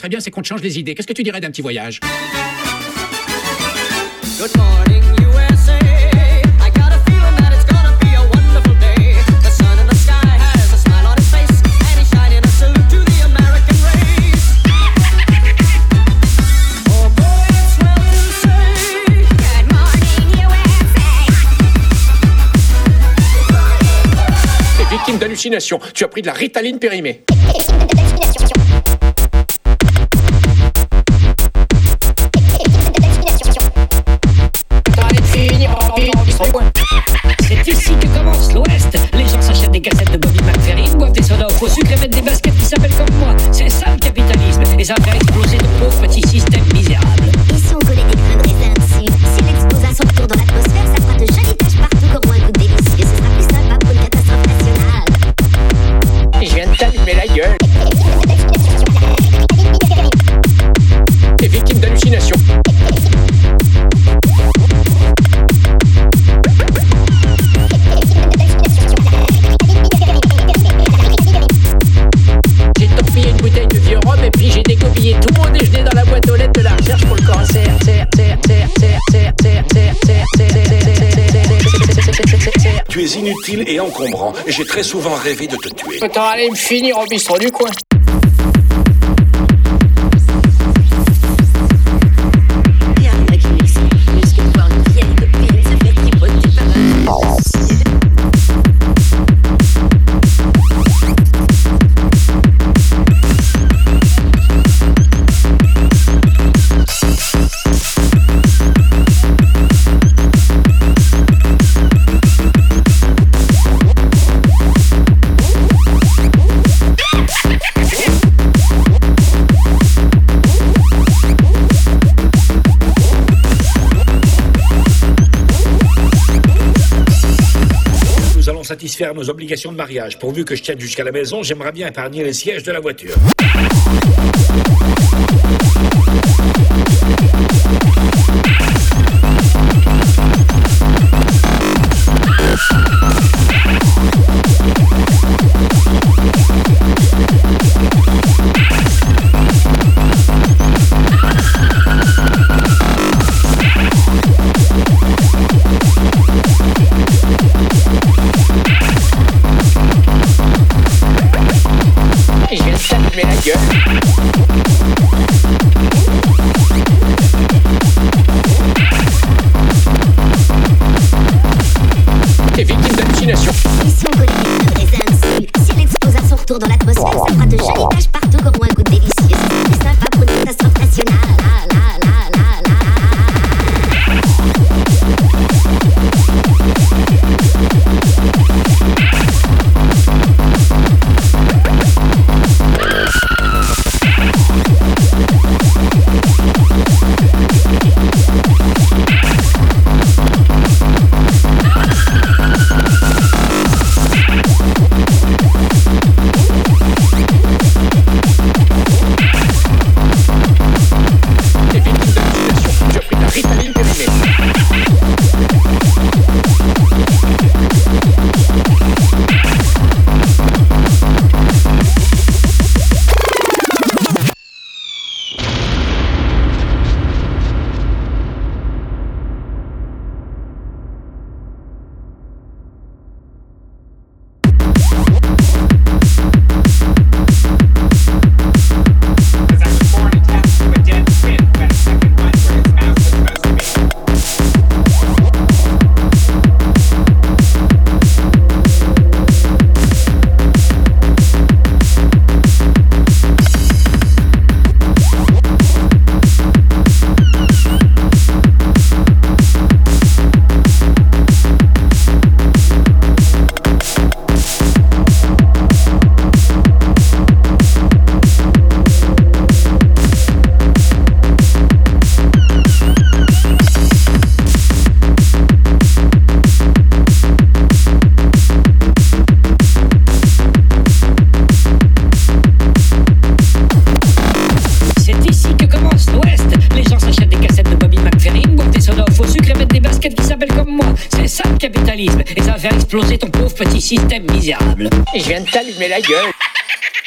serait bien, c'est qu'on te change les idées. Qu'est-ce que tu dirais d'un petit voyage? Good morning, USA. I got a feeling that it's gonna be a wonderful day. The sun in the sky has a smile on his face, and he's shining a salute to the American race. Oh boy, it's well to say. Good morning, USA. T'es victime d'hallucinations. Tu as pris de la Ritaline périmée. C'est ici que commence l'Ouest. Les gens s'achètent des cassettes de Bobby McFerrin, boivent des sodas au faux sucre et mettent des baskets qui s'appellent comme moi. C'est ça le capitalisme, et ça va faire exploser ton pauvre petit système misérable. Et si on collait des grains de raisin dessus? Si l'expose à son retour dans l'atmosphère, ça fera de jolies taches partout comme un goût délicieux. Ce sera plus sympa pour une catastrophe nationale. Je viens de t'allumer la gueule. T'es victime d'hallucinations. J'ai torpillé une bouteille de vieux rhum et puis j'ai décopillé tout mon déjeuner dans la boîte aux lettres de la recherche pour le cancer. Tu es inutile et encombrant. J'ai très souvent rêvé de te tuer. Autant aller me finir au bistrot du coin. Il y a un mec qui m'excite plus que de voir une vieille copine se faire tripoter par un dossier. Nous allons satisfaire nos obligations de mariage. Pourvu que je tienne jusqu'à la maison, j'aimerais bien épargner les sièges de la voiture. Et je viens de t'allumer la gueule. T'es victime d'hallucinations. Et si on collait des grains de raisin dessus? Si l'expose à son retour dans l'atmosphère, ça fera de jolies taches partout comme un goût délicieux. Ce sera plus sympa pour une catastrophe nationale. T'es victime d'hallucinations. Tu as pris de la Ritaline périmée. capitalisme et ça va faire exploser ton pauvre petit système misérable. Et je viens de t'allumer la gueule.